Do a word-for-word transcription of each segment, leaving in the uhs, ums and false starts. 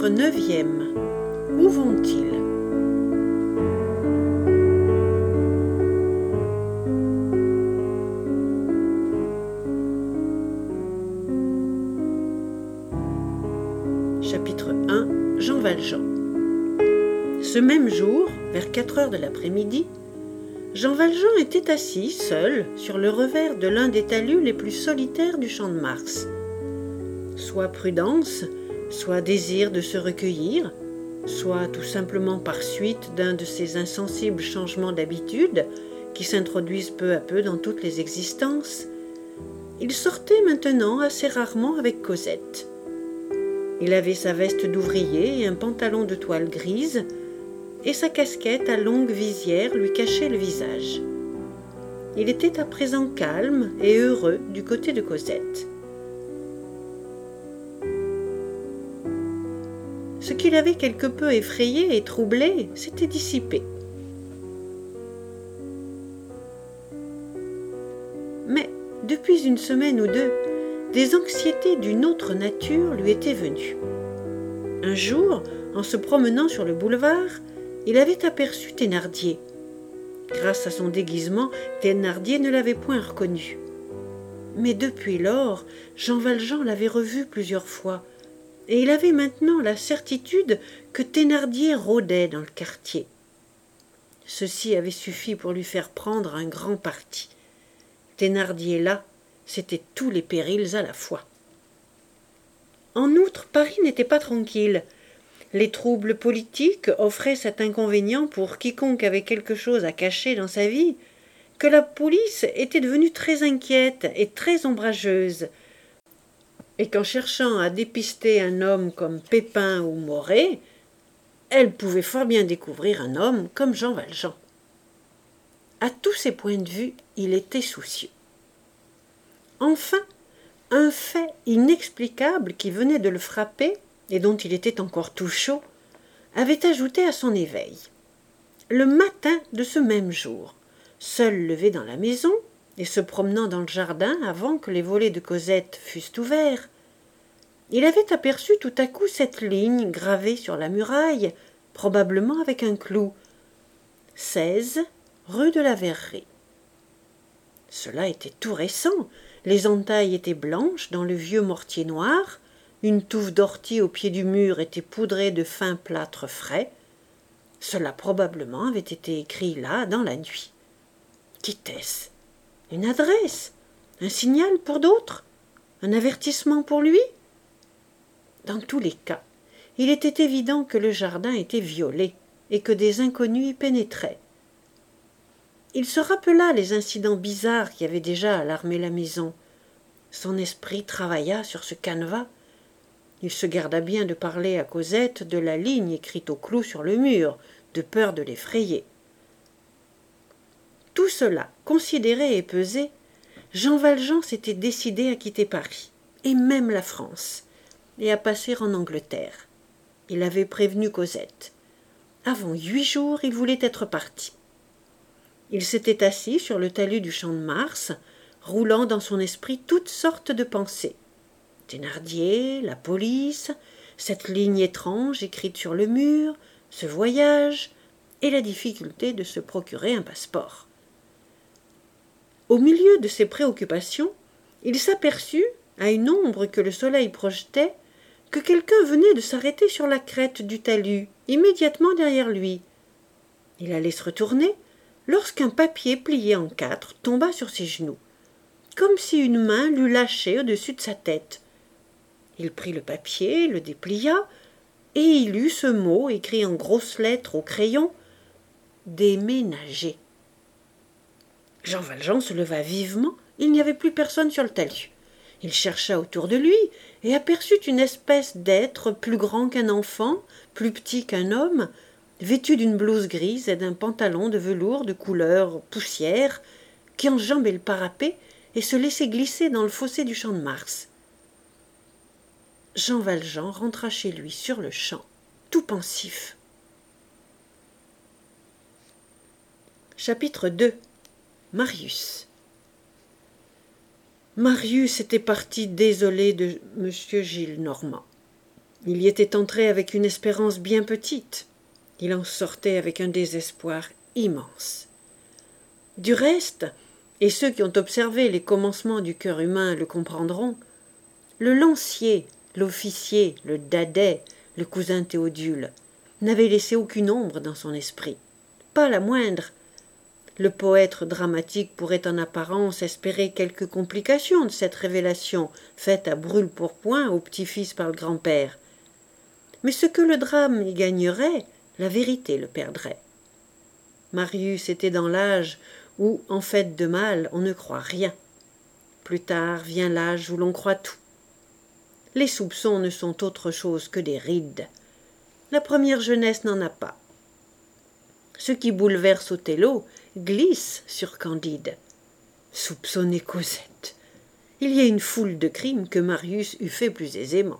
Chapitre neuvième. Où vont-ils? Chapitre un. Jean Valjean. Ce même jour, vers quatre heures de l'après-midi, Jean Valjean était assis, seul, sur le revers de l'un des talus les plus solitaires du champ de Mars. Soit prudence, soit désir de se recueillir, soit tout simplement par suite d'un de ces insensibles changements d'habitude qui s'introduisent peu à peu dans toutes les existences, il sortait maintenant assez rarement avec Cosette. Il avait sa veste d'ouvrier et un pantalon de toile grise, et sa casquette à longue visière lui cachait le visage. Il était à présent calme et heureux du côté de Cosette. Ce qui l'avait quelque peu effrayé et troublé s'était dissipé. Mais, depuis une semaine ou deux, des anxiétés d'une autre nature lui étaient venues. Un jour, en se promenant sur le boulevard, il avait aperçu Thénardier. Grâce à son déguisement, Thénardier ne l'avait point reconnu. Mais depuis lors, Jean Valjean l'avait revu plusieurs fois, et il avait maintenant la certitude que Thénardier rôdait dans le quartier. Ceci avait suffi pour lui faire prendre un grand parti. Thénardier là, c'étaient tous les périls à la fois. En outre, Paris n'était pas tranquille. Les troubles politiques offraient cet inconvénient pour quiconque avait quelque chose à cacher dans sa vie, que la police était devenue très inquiète et très ombrageuse, et qu'en cherchant à dépister un homme comme Pépin ou Morée, elle pouvait fort bien découvrir un homme comme Jean Valjean. À tous ces points de vue, il était soucieux. Enfin, un fait inexplicable qui venait de le frapper, et dont il était encore tout chaud, avait ajouté à son éveil. Le matin de ce même jour, seul levé dans la maison, et se promenant dans le jardin avant que les volets de Cosette fussent ouverts, il avait aperçu tout à coup cette ligne gravée sur la muraille, probablement avec un clou. seize, rue de la Verrerie. Cela était tout récent. Les entailles étaient blanches dans le vieux mortier noir, une touffe d'ortie au pied du mur était poudrée de fin plâtre frais. Cela probablement avait été écrit là dans la nuit. Qu'était-ce? Une adresse? Un signal pour d'autres? Un avertissement pour lui? Dans tous les cas, il était évident que le jardin était violé et que des inconnus y pénétraient. Il se rappela les incidents bizarres qui avaient déjà alarmé la maison. Son esprit travailla sur ce canevas. Il se garda bien de parler à Cosette de la ligne écrite au clou sur le mur, de peur de l'effrayer. Tout cela, considéré et pesé, Jean Valjean s'était décidé à quitter Paris, et même la France, et à passer en Angleterre. Il avait prévenu Cosette. Avant huit jours, il voulait être parti. Il s'était assis sur le talus du champ de Mars, roulant dans son esprit toutes sortes de pensées. Thénardier, la police, cette ligne étrange écrite sur le mur, ce voyage, et la difficulté de se procurer un passeport. Au milieu de ces préoccupations, il s'aperçut, à une ombre que le soleil projetait, que quelqu'un venait de s'arrêter sur la crête du talus, immédiatement derrière lui. Il allait se retourner, lorsqu'un papier plié en quatre tomba sur ses genoux, comme si une main l'eût lâché au-dessus de sa tête. Il prit le papier, le déplia, et il lut ce mot écrit en grosses lettres au crayon « Déménager ». Jean Valjean se leva vivement, il n'y avait plus personne sur le talus. Il chercha autour de lui et aperçut une espèce d'être plus grand qu'un enfant, plus petit qu'un homme, vêtu d'une blouse grise et d'un pantalon de velours de couleur poussière, qui enjambait le parapet et se laissait glisser dans le fossé du champ de Mars. Jean Valjean rentra chez lui sur le champ, tout pensif. Chapitre deux. Marius. Marius était parti désolé de M. Gillenormand. Il y était entré avec une espérance bien petite. Il en sortait avec un désespoir immense. Du reste, et ceux qui ont observé les commencements du cœur humain le comprendront, le lancier, l'officier, le dadais, le cousin Théodule, n'avait laissé aucune ombre dans son esprit, pas la moindre. Le poète dramatique pourrait en apparence espérer quelques complications de cette révélation faite à brûle-pourpoint au petit-fils par le grand-père. Mais ce que le drame y gagnerait, la vérité le perdrait. Marius était dans l'âge où, en fait de mal, on ne croit rien. Plus tard vient l'âge où l'on croit tout. Les soupçons ne sont autre chose que des rides. La première jeunesse n'en a pas. Ce qui bouleverse Othello glisse sur Candide. Soupçonner Cosette. Il y a une foule de crimes que Marius eût fait plus aisément.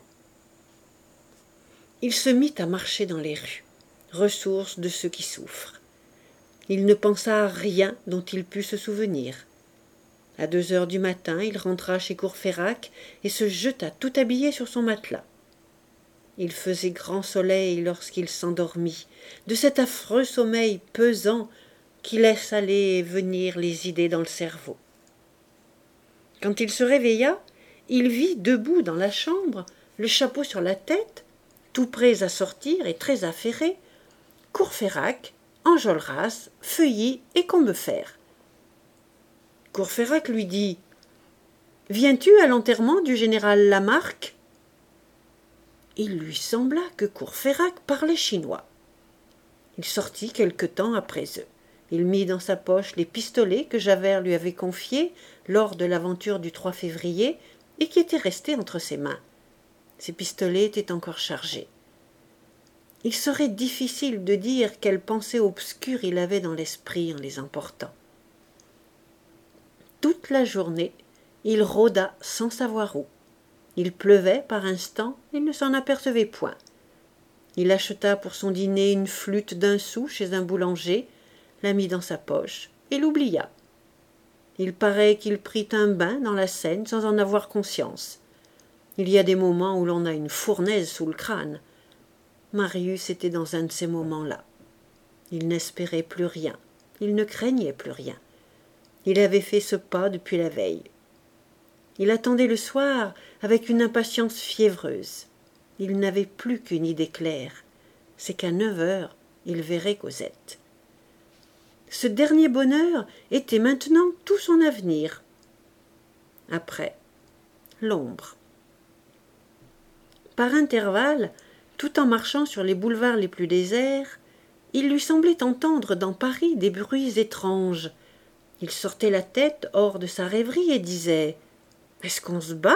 Il se mit à marcher dans les rues, ressource de ceux qui souffrent. Il ne pensa à rien dont il pût se souvenir. À deux heures du matin, il rentra chez Courfeyrac et se jeta tout habillé sur son matelas. Il faisait grand soleil lorsqu'il s'endormit, de cet affreux sommeil pesant qui laisse aller et venir les idées dans le cerveau. Quand il se réveilla, il vit debout dans la chambre, le chapeau sur la tête, tout prêts à sortir et très affairés, Courfeyrac, Enjolras, Feuilly et Combeferre. Courfeyrac lui dit « Viens-tu à l'enterrement du général Lamarque ?» Il lui sembla que Courfeyrac parlait chinois. Il sortit quelque temps après eux. Il mit dans sa poche les pistolets que Javert lui avait confiés lors de l'aventure du trois février et qui étaient restés entre ses mains. Ces pistolets étaient encore chargés. Il serait difficile de dire quelle pensée obscure il avait dans l'esprit en les emportant. Toute la journée, il rôda sans savoir où. Il pleuvait par instants, il ne s'en apercevait point. Il acheta pour son dîner une flûte d'un sou chez un boulanger, la mit dans sa poche et l'oublia. Il paraît qu'il prit un bain dans la Seine sans en avoir conscience. Il y a des moments où l'on a une fournaise sous le crâne. Marius était dans un de ces moments-là. Il n'espérait plus rien, il ne craignait plus rien. Il avait fait ce pas depuis la veille. Il attendait le soir avec une impatience fiévreuse. Il n'avait plus qu'une idée claire, c'est qu'à neuf heures, il verrait Cosette. Ce dernier bonheur était maintenant tout son avenir. Après, l'ombre. Par intervalles, tout en marchant sur les boulevards les plus déserts, il lui semblait entendre dans Paris des bruits étranges. Il sortait la tête hors de sa rêverie et disait « Est-ce qu'on se bat ?»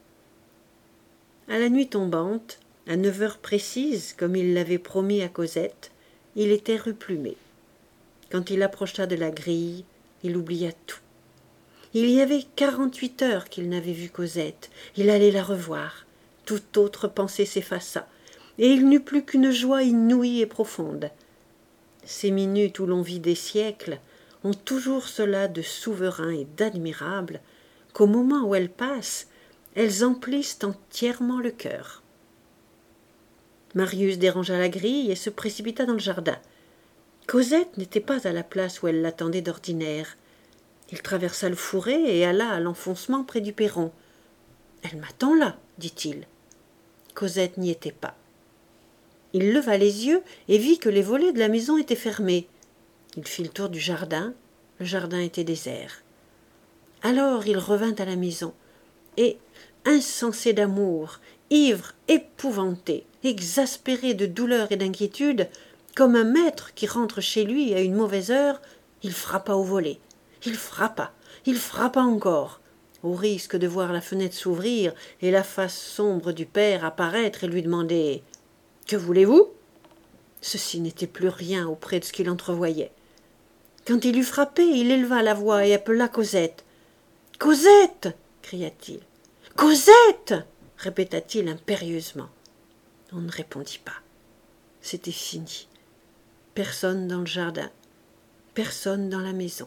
À la nuit tombante, à neuf heures précises, comme il l'avait promis à Cosette, il était rue Plumet. Quand il approcha de la grille, il oublia tout. Il y avait quarante-huit heures qu'il n'avait vu Cosette. Il allait la revoir. Toute autre pensée s'effaça, et il n'eut plus qu'une joie inouïe et profonde. Ces minutes où l'on vit des siècles ont toujours cela de souverain et d'admirable qu'au moment où elles passent, elles emplissent entièrement le cœur. Marius dérangea la grille et se précipita dans le jardin. Cosette n'était pas à la place où elle l'attendait d'ordinaire. Il traversa le fourré et alla à l'enfoncement près du perron. « Elle m'attend là, dit-il. » Cosette n'y était pas. Il leva les yeux et vit que les volets de la maison étaient fermés. Il fit le tour du jardin. Le jardin était désert. Alors il revint à la maison, et, insensé d'amour, ivre, épouvanté, exaspéré de douleur et d'inquiétude, comme un maître qui rentre chez lui à une mauvaise heure, il frappa au volet. Il frappa, il frappa encore, au risque de voir la fenêtre s'ouvrir et la face sombre du père apparaître et lui demander « Que voulez-vous » Ceci n'était plus rien auprès de ce qu'il entrevoyait. Quand il eut frappé, il éleva la voix et appela Cosette. « Cosette » cria-t-il. « Cosette » répéta-t-il impérieusement. On ne répondit pas. C'était fini. Personne dans le jardin, personne dans la maison.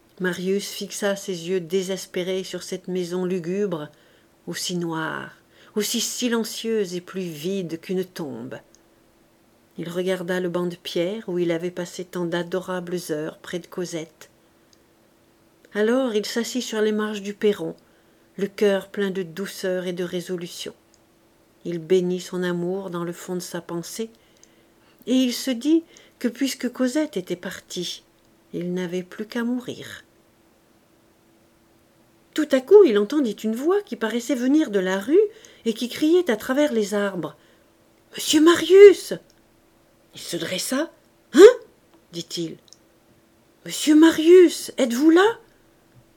Marius fixa ses yeux désespérés sur cette maison lugubre, aussi noire, aussi silencieuse et plus vide qu'une tombe. Il regarda le banc de pierre où il avait passé tant d'adorables heures près de Cosette. Alors il s'assit sur les marges du perron, le cœur plein de douceur et de résolution. Il bénit son amour dans le fond de sa pensée, et il se dit que puisque Cosette était partie, il n'avait plus qu'à mourir. Tout à coup, il entendit une voix qui paraissait venir de la rue et qui criait à travers les arbres. « Monsieur Marius !» Il se dressa. « Hein ?» dit-il. « Monsieur Marius, êtes-vous là ?»« Oui. »«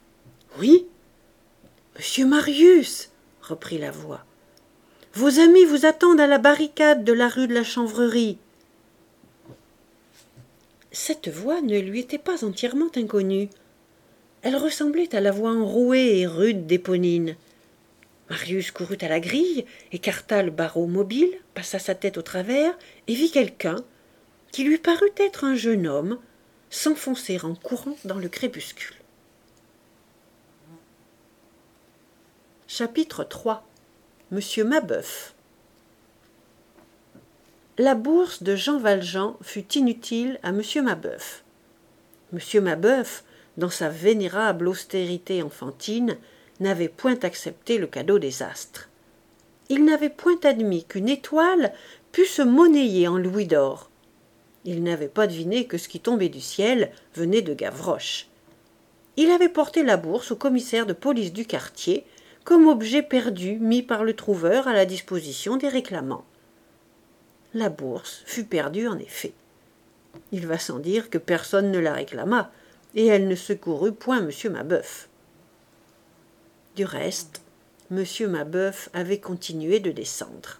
Monsieur Marius, » reprit la voix, « vos amis vous attendent à la barricade de la rue de la Chanvrerie. » Cette voix ne lui était pas entièrement inconnue. Elle ressemblait à la voix enrouée et rude d'Éponine. Marius courut à la grille, écarta le barreau mobile, passa sa tête au travers et vit quelqu'un, qui lui parut être un jeune homme, s'enfoncer en courant dans le crépuscule. Chapitre trois. Monsieur Mabeuf. La bourse de Jean Valjean fut inutile à Monsieur Mabeuf. Monsieur Mabeuf, dans sa vénérable austérité enfantine, n'avait point accepté le cadeau des astres. Il n'avait point admis qu'une étoile pût se monnayer en louis d'or. Il n'avait pas deviné que ce qui tombait du ciel venait de Gavroche. Il avait porté la bourse au commissaire de police du quartier comme objet perdu mis par le trouveur à la disposition des réclamants. La bourse fut perdue en effet. Il va sans dire que personne ne la réclama, et elle ne secourut point Monsieur Mabeuf. Du reste, Monsieur Mabeuf avait continué de descendre.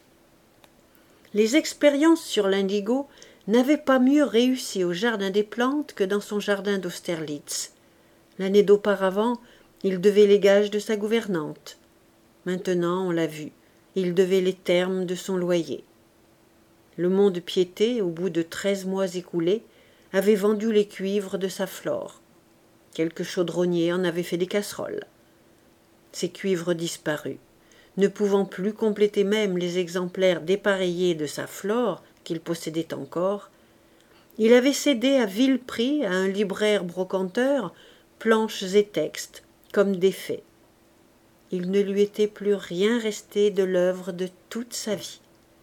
Les expériences sur l'indigo n'avaient pas mieux réussi au Jardin des Plantes que dans son jardin d'Austerlitz. L'année d'auparavant, il devait les gages de sa gouvernante. Maintenant, on l'a vu, il devait les termes de son loyer. Le mont-de-piété, au bout de treize mois écoulés, avait vendu les cuivres de sa flore. Quelques chaudronniers en avaient fait des casseroles. Ces cuivres disparus, ne pouvant plus compléter même les exemplaires dépareillés de sa flore qu'il possédait encore, il avait cédé à vil prix à un libraire brocanteur planches et textes, comme des faits. Il ne lui était plus rien resté de l'œuvre de toute sa vie.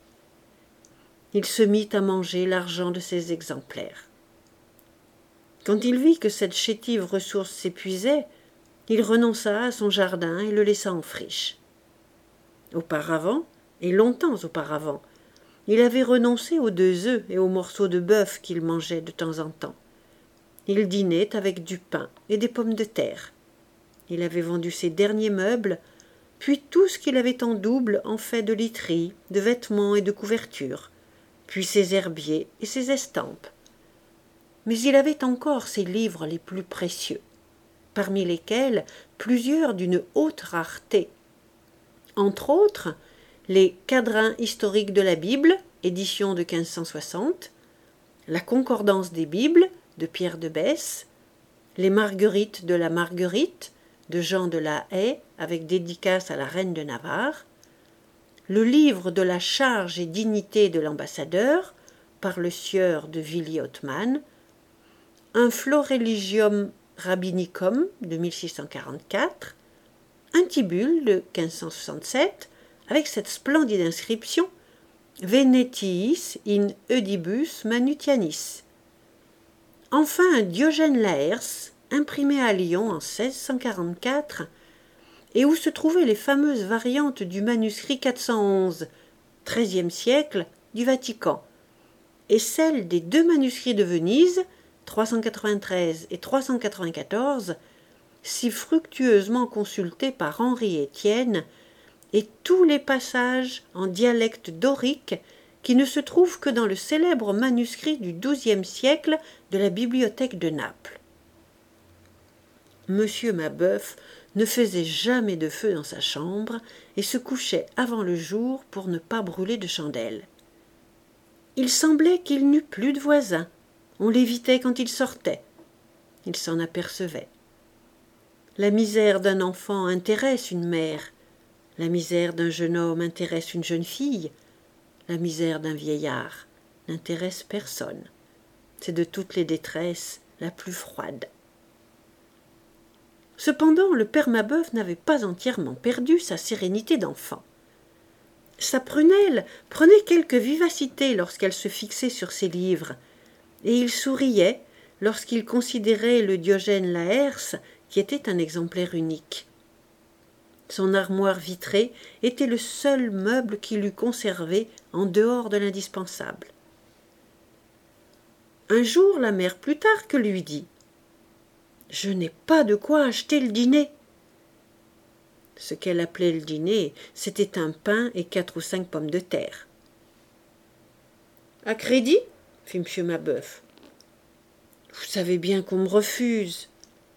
Il se mit à manger l'argent de ses exemplaires. Quand il vit que cette chétive ressource s'épuisait, il renonça à son jardin et le laissa en friche. Auparavant, et longtemps auparavant, il avait renoncé aux deux œufs et aux morceaux de bœuf qu'il mangeait de temps en temps. Il dînait avec du pain et des pommes de terre. Il avait vendu ses derniers meubles, puis tout ce qu'il avait en double en fait de literie, de vêtements et de couvertures, puis ses herbiers et ses estampes. Mais il avait encore ses livres les plus précieux, parmi lesquels plusieurs d'une haute rareté. Entre autres, les Quadrains historiques de la Bible, édition de quinze cent soixante, la Concordance des Bibles, de Pierre de Besse, les Marguerites de la Marguerite, de Jean de la Haye, avec dédicace à la reine de Navarre, le livre de la charge et dignité de l'ambassadeur, par le sieur de Villiers-Othman, un Floreligium Rabbinicum de mille six cent quarante-quatre, un Tibulle de quinze cent soixante-sept, avec cette splendide inscription « Venetiis in oedibus Manutianis ». Enfin un Diogène Laërce, imprimé à Lyon en seize cent quarante-quatre, et où se trouvaient les fameuses variantes du manuscrit quatre cent onze, treizième siècle, du Vatican, et celles des deux manuscrits de Venise, trois cent quatre-vingt-treize et trois cent quatre-vingt-quatorze, si fructueusement consultés par Henri Étienne, et tous les passages en dialecte dorique qui ne se trouvent que dans le célèbre manuscrit du douzième siècle de la bibliothèque de Naples. Monsieur Mabeuf ne faisait jamais de feu dans sa chambre et se couchait avant le jour pour ne pas brûler de chandelle. Il semblait qu'il n'eût plus de voisins. On l'évitait quand il sortait. Il s'en apercevait. La misère d'un enfant intéresse une mère. La misère d'un jeune homme intéresse une jeune fille, la misère d'un vieillard n'intéresse personne. C'est de toutes les détresses la plus froide. Cependant, le père Mabeuf n'avait pas entièrement perdu sa sérénité d'enfant. Sa prunelle prenait quelque vivacité lorsqu'elle se fixait sur ses livres, et il souriait lorsqu'il considérait le Diogène Laërce, qui était un exemplaire unique. Son armoire vitrée était le seul meuble qu'il eût conservé en dehors de l'indispensable. Un jour, la mère Plutarque lui dit « Je n'ai pas de quoi acheter le dîner. » Ce qu'elle appelait le dîner, c'était un pain et quatre ou cinq pommes de terre. « À crédit ?» fit M. Mabeuf. « Vous savez bien qu'on me refuse. »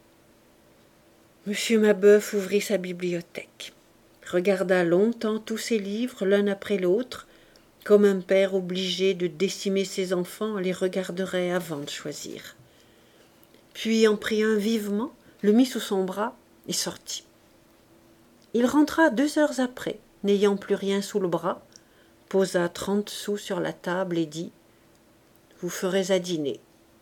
M. Mabeuf ouvrit sa bibliothèque, regarda longtemps tous ses livres l'un après l'autre, comme un père obligé de décimer ses enfants les regarderait avant de choisir. Puis en prit un vivement, le mit sous son bras et sortit. Il rentra deux heures après, n'ayant plus rien sous le bras, posa trente sous sur la table et dit « Vous ferez à dîner. »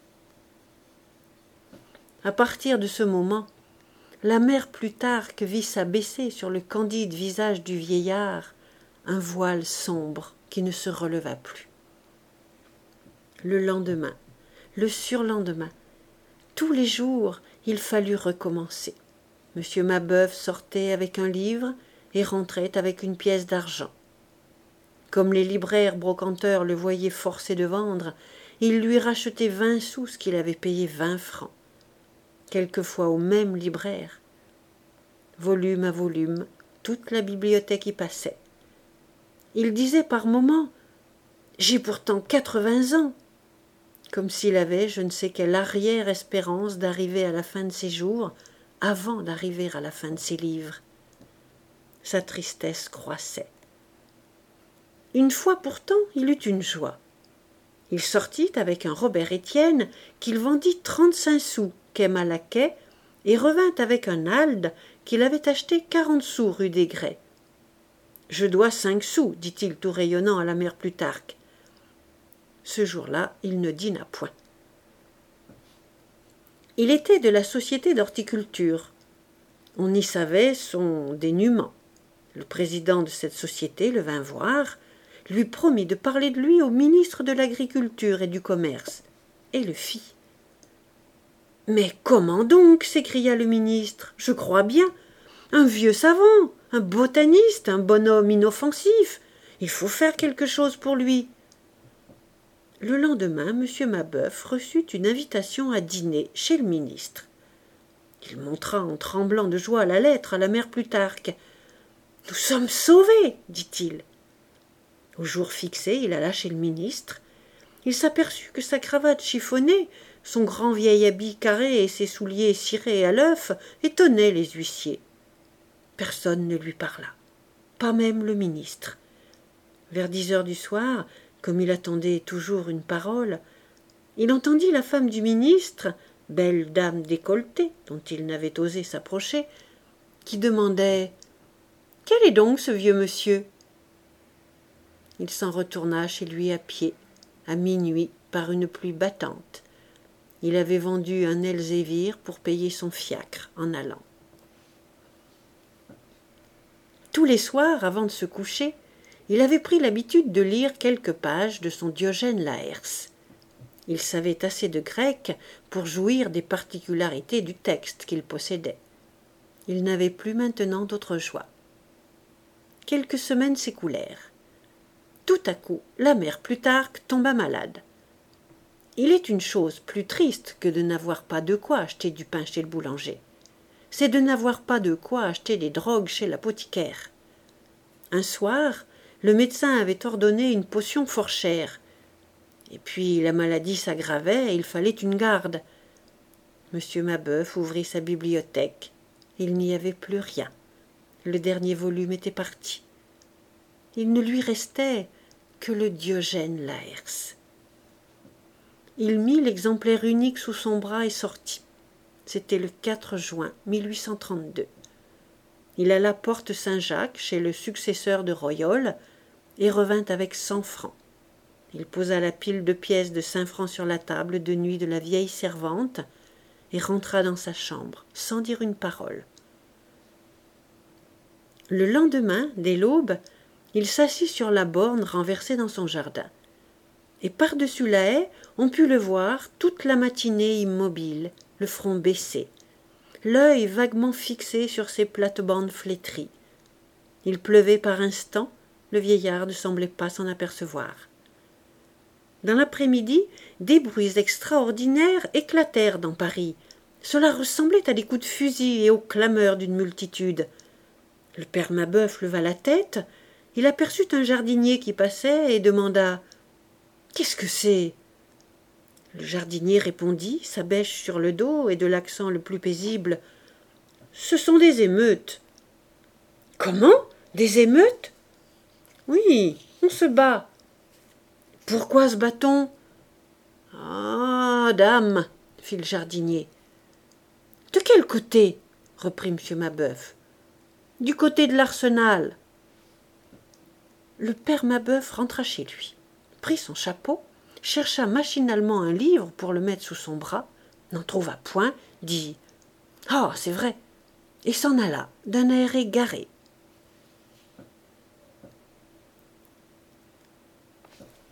À partir de ce moment, la mère Plutarque vit s'abaisser sur le candide visage du vieillard un voile sombre qui ne se releva plus. Le lendemain, le surlendemain, tous les jours, il fallut recommencer. M. Mabeuf sortait avec un livre et rentrait avec une pièce d'argent. Comme les libraires brocanteurs le voyaient forcé de vendre, ils lui rachetaient vingt sous ce qu'il avait payé vingt francs. Quelquefois au même libraire. Volume à volume, toute la bibliothèque y passait. Il disait par moments « J'ai pourtant quatre-vingts ans !» comme s'il avait je ne sais quelle arrière-espérance d'arriver à la fin de ses jours avant d'arriver à la fin de ses livres. Sa tristesse croissait. Une fois pourtant, il eut une joie. Il sortit avec un Robert Étienne qu'il vendit trente-cinq sous quai Malaquais et revint avec un Alde qu'il avait acheté quarante sous rue des Grès. « Je dois cinq sous, dit-il tout rayonnant à la mère Plutarque. Ce jour-là, il ne dîna point. Il était de la société d'horticulture. On y savait son dénûment. Le président de cette société le vint voir, lui promit de parler de lui au ministre de l'Agriculture et du Commerce, et le fit. « Mais comment donc ?» s'écria le ministre. « Je crois bien. Un vieux savant, un botaniste, un bonhomme inoffensif. Il faut faire quelque chose pour lui. » Le lendemain, M. Mabeuf reçut une invitation à dîner chez le ministre. Il montra en tremblant de joie la lettre à la mère Plutarque. « Nous sommes sauvés !» dit-il. Au jour fixé, il alla chez le ministre. Il s'aperçut que sa cravate chiffonnée, son grand vieil habit carré et ses souliers cirés à l'œuf étonnaient les huissiers. Personne ne lui parla, pas même le ministre. Vers dix heures du soir, comme il attendait toujours une parole, il entendit la femme du ministre, belle dame décolletée, dont il n'avait osé s'approcher, qui demandait « Quel est donc ce vieux monsieur ?» Il s'en retourna chez lui à pied, à minuit, par une pluie battante. Il avait vendu un Elzévir pour payer son fiacre en allant. Tous les soirs, avant de se coucher, il avait pris l'habitude de lire quelques pages de son Diogène Laërce. Il savait assez de grec pour jouir des particularités du texte qu'il possédait. Il n'avait plus maintenant d'autre joie. Quelques semaines s'écoulèrent. Tout à coup, la mère Plutarque tomba malade. Il est une chose plus triste que de n'avoir pas de quoi acheter du pain chez le boulanger. C'est de n'avoir pas de quoi acheter des drogues chez l'apothicaire. Un soir, le médecin avait ordonné une potion fort chère. Et puis la maladie s'aggravait et il fallait une garde. M. Mabeuf ouvrit sa bibliothèque. Il n'y avait plus rien. Le dernier volume était parti. Il ne lui restait que le Diogène Laërce. Il mit l'exemplaire unique sous son bras et sortit. C'était le quatre juin mille huit cent trente-deux. Il alla porte Saint-Jacques chez le successeur de Royol et revint avec cent francs. Il posa la pile de pièces de cinq francs sur la table de nuit de la vieille servante et rentra dans sa chambre, sans dire une parole. Le lendemain, dès l'aube, il s'assit sur la borne renversée dans son jardin. Et par-dessus la haie, on put le voir toute la matinée immobile, le front baissé, l'œil vaguement fixé sur ses plates-bandes flétries. Il pleuvait par instants, le vieillard ne semblait pas s'en apercevoir. Dans l'après-midi, des bruits extraordinaires éclatèrent dans Paris. Cela ressemblait à des coups de fusil et aux clameurs d'une multitude. Le père Mabeuf leva la tête, il aperçut un jardinier qui passait et demanda « Qu'est-ce que c'est ?» Le jardinier répondit, sa bêche sur le dos et de l'accent le plus paisible « Ce sont des émeutes. »« Comment ? Des émeutes ?»« Oui, on se bat. »« Pourquoi se bat-on ?»« Ah, dame !» fit le jardinier. « De quel côté ?» reprit M. Mabeuf. « Du côté de l'Arsenal. » Le père Mabeuf rentra chez lui, prit son chapeau, chercha machinalement un livre pour le mettre sous son bras, n'en trouva point, dit « Ah, c'est vrai !» et s'en alla d'un air égaré.